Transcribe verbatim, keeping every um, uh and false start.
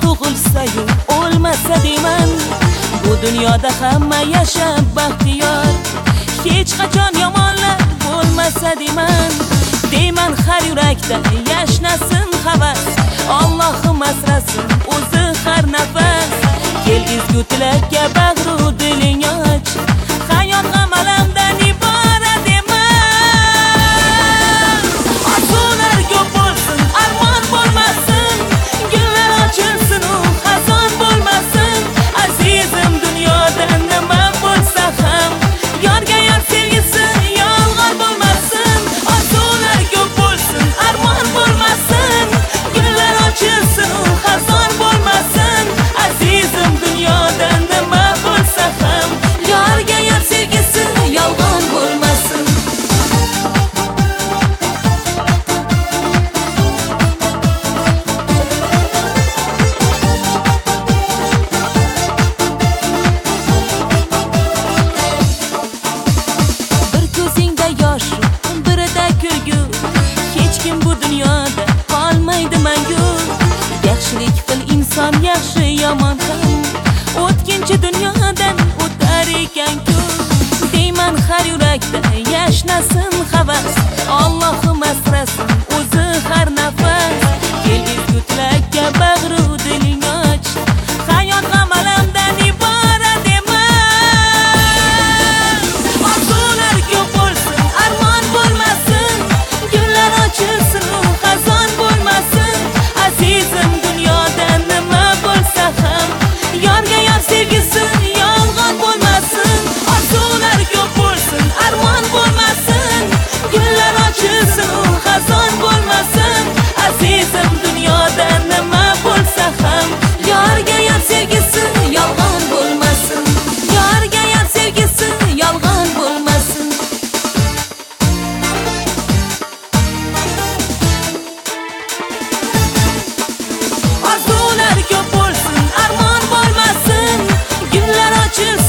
tug'ilsa-yu o'lmasa deyman. Bu dunyoda hamma yashab baxtiyor, hech qachon yomonlar bo'lmasa deyman. Deyman har yurakda yashnasin havas, Allohim asrasin o'zi har nafas. Kel ezgu tilakka bag'ru diling och, hayot g'am alamdan iborat emas. Orzular ko'p bo'lsin, armon bo'lmasin, gullar ochilsin u xazon bo'lmasin. Azizim dunyoda nima bo'lsa ham, yorga yor sevgisi yolg'on bo'lmasin. Orzular ko'p bo'lsin, armon bo'lmasin, gullar ochilsin u xazon bo'lmasin. Azizim dunyoda nima bo'lsa ham, yorga yor sevgisi yolg'on bo'lmasin. Bir ko'zingda yosh, birida kulgu, hech kim bu dunyoda qolmaydi mangu. Yaxshilik qil inson, yaxshi yomon ham o'tkinchi dunyodan o'tar ekan-ku. Deyman har yurakda yashnasin havas, Allohim asrasin o'zi har nafas. Kel ezgu tilakka bag'ru diling och, hayot g'am alamdan iborat emas. Orzular ko'p bo'lsin, armon bo'lmasin, gullar ochilsin u xazon bo'lmasin. Azizim dunyoda nima bo'lsa ham, yorga yor sevgisi yolg'on bo'lmasin. Orzular ko'p bo'lsin, armon bo'lmasin, gullar ochilsin u xazon bo'lmasin. Azizim dunyoda nima bo'lsa ham, yorga yor sevgisi yolg'on bo'lmasin. Yorga yor sevgisi yolg'on bo'lmasin. Orzular ko'p bo'lsin, armon bo'lmasin, gullar ochilsin